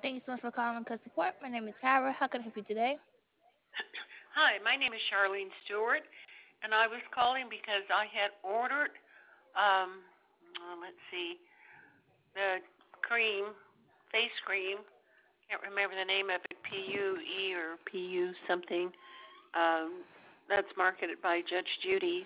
Thank you so much for calling Customer Support. My name is Kyra. How can I help you today? Hi, my name is Charlene Stewart, and I was calling because I had ordered, let's see, the cream, face cream. Can't remember the name of it, PUE or PU something. That's marketed by Judge Judy.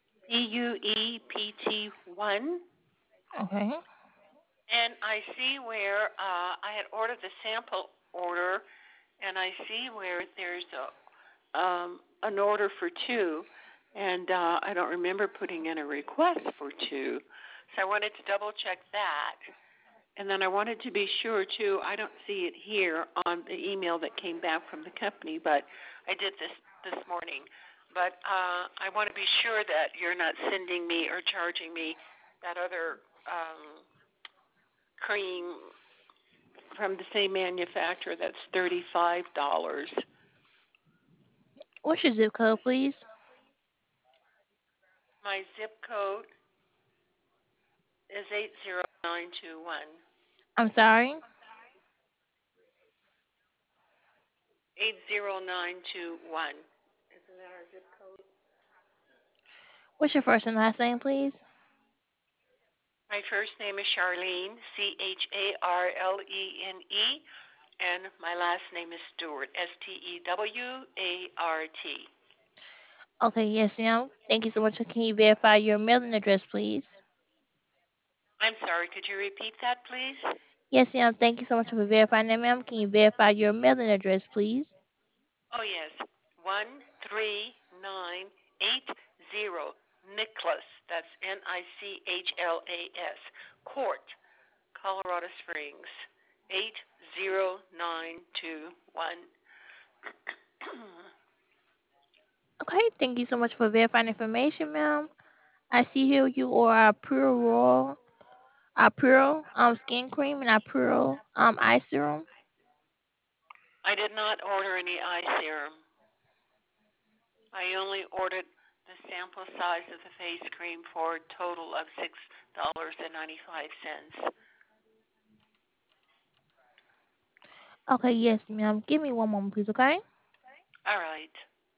PUEPT1. Okay. And I see where I had ordered the sample order, and I see where there's an order for two, and I don't remember putting in a request for two, so I wanted to double check that. And then I wanted to be sure too. I don't see it here on the email that came back from the company, but I did this morning. But I want to be sure that you're not sending me or charging me that other cream from the same manufacturer that's $35. What's your zip code, please? My zip code is 80921. I'm sorry. 80921. Isn't that our zip code? What's your first and last name, please? My first name is Charlene, Charlene, and my last name is Stewart, Stewart. Okay, yes, ma'am. Thank you so much. Can you verify your mailing address, please? I'm sorry, could you repeat that, please? Yes, ma'am. Thank you so much for verifying that, ma'am. Can you verify your mailing address, please? Oh, yes. 13980 Nicholas, that's Nichlas, Court, Colorado Springs, 80921. Okay, thank you so much for verifying information, ma'am. I see here you are a Pure Royal, a Pure skin cream and a Pure eye serum. I did not order any eye serum. I only ordered the sample size of the face cream for a total of $6.95. Okay, yes, ma'am. Give me one moment, please, okay? All right.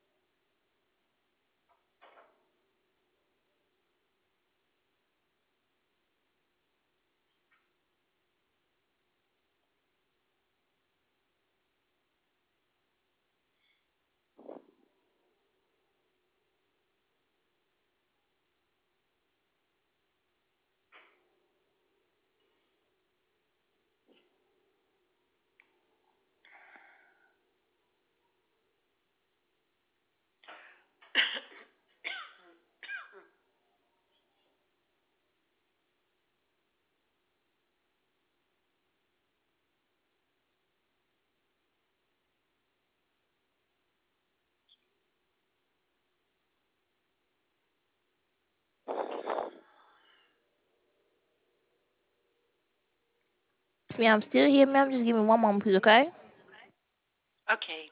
Yes, ma'am. I'm still here, ma'am. Just give me one moment, please, okay? Okay.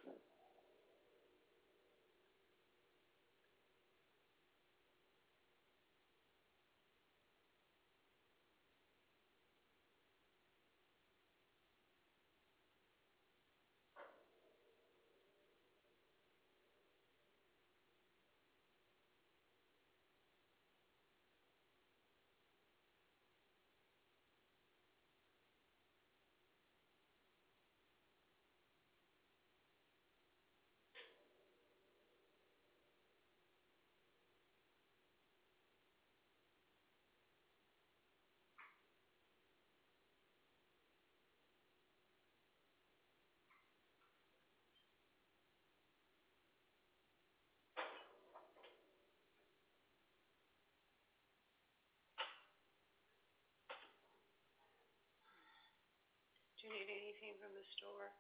Do you need anything from the store?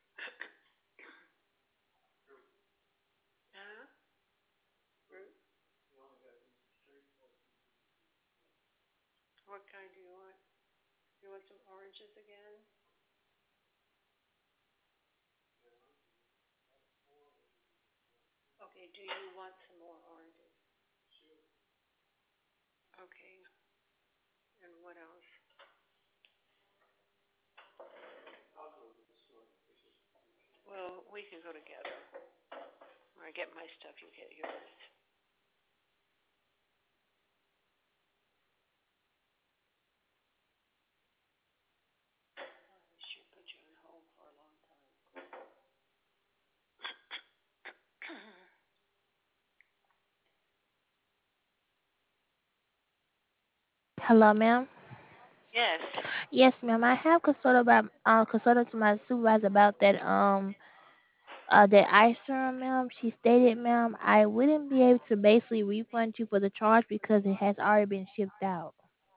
Huh? Fruit? What kind do you want? You want some oranges again? Okay, do you want some more oranges? Okay. And what else? we can go together. When I get my stuff, you get yours. I should put you on hold for a long time. Hello, ma'am. Yes. Yes, ma'am. I have consulted to my supervisor about that eye serum, ma'am. She stated, ma'am, I wouldn't be able to basically refund you for the charge because it has already been shipped out.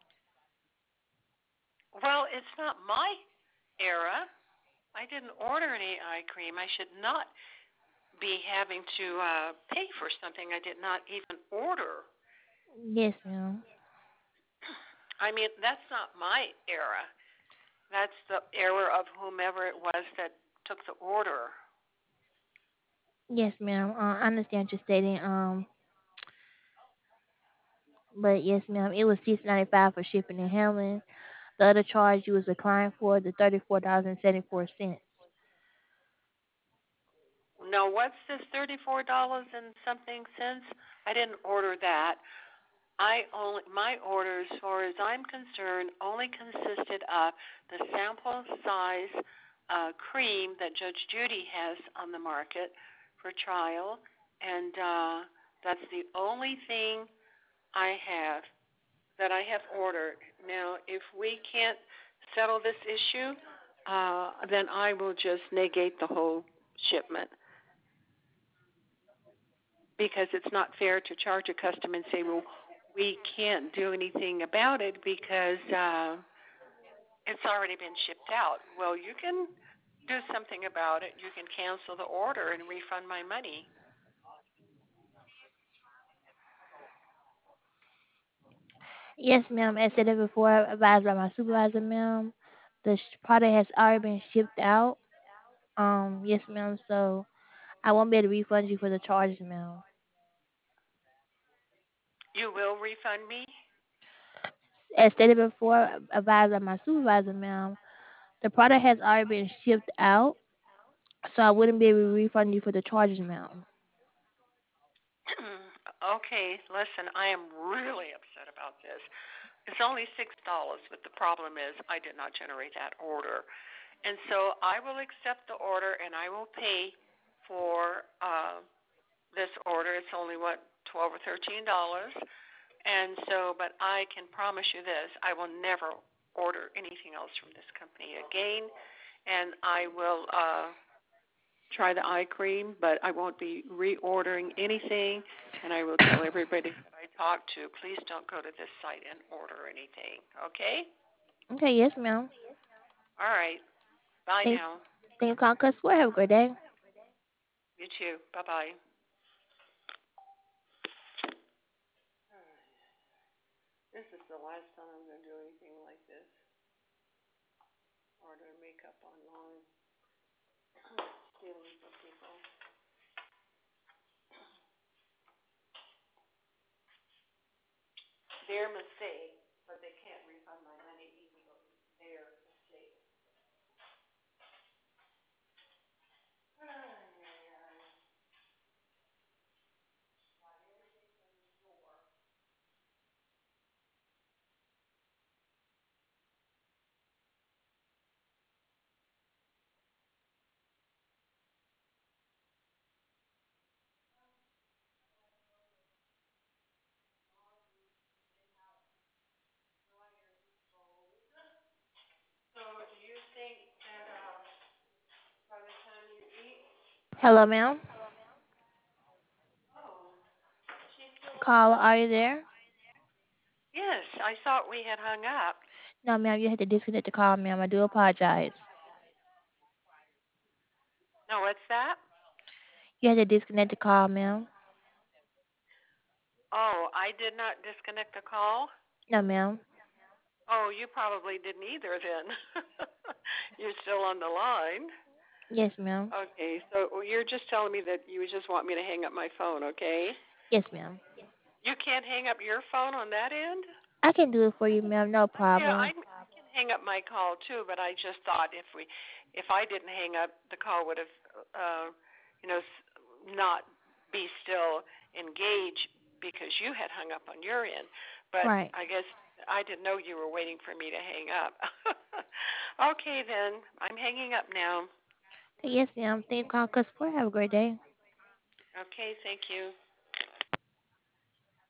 Well, it's not my era. I didn't order any eye cream. I should not be having to pay for something I did not even order. Yes, ma'am. I mean, that's not my era. That's the era of whomever it was that took the order. Yes, ma'am. I understand what you're stating. But yes, ma'am, it was $6.95 for shipping and handling. The other charge you was declined for the $34.74. Now, what's this $34 and something cents? I didn't order that. My orders, as far as I'm concerned, only consisted of the sample size cream that Judge Judy has on the market for trial, and that's the only thing I have that I have ordered. Now, if we can't settle this issue, then I will just negate the whole shipment because it's not fair to charge a customer and say, well, we can't do anything about it because it's already been shipped out. Well, you can do something about it. You can cancel the order and refund my money. Yes, ma'am. As stated before, advised by my supervisor, ma'am, the product has already been shipped out. Yes, ma'am. So I won't be able to refund you for the charges, ma'am. You will refund me? As stated before, advised by my supervisor, ma'am, the product has already been shipped out, so I wouldn't be able to refund you for the charges, ma'am. Okay, listen, I am really upset about this. It's only $6, but the problem is I did not generate that order. And so I will accept the order and I will pay for this order. It's only what, 12 or $13. And so, but I can promise you this, I will never order anything else from this company again. And I will try the eye cream, but I won't be reordering anything. And I will tell everybody that I talk to, please don't go to this site and order anything. Okay? Okay, yes, ma'am. All right. Bye Thank, now. thank you, Conquest. Have a great day. You too. Bye bye. This is the last time I'm going to do anything like this. Order makeup online. Stealing from people. Their mistake, but they can't refund my money even though it's their mistake. So do you think that by the time you eat, Hello, ma'am. oh, she's still on the Caller, line? are you there? Yes, I thought we had hung up. No, ma'am. You had to disconnect the call, ma'am. I do apologize. No, what's that? You had to disconnect the call, ma'am. Oh, I did not disconnect the call. No, ma'am. Oh, you probably didn't either then. You're still on the line. Yes, ma'am. Okay, so you're just telling me that you just want me to hang up my phone, okay? Yes, ma'am. You can't hang up your phone on that end? I can do it for you, ma'am. No Yeah, problem. I can hang up my call too, but I just thought if we if I didn't hang up, the call would have, you know, not be still engaged because you had hung up on your end. But Right. I guess I didn't know you were waiting for me to hang up. Okay, then I'm hanging up now. Yes, ma'am. Thank you, call. Have a great day. Okay, thank you.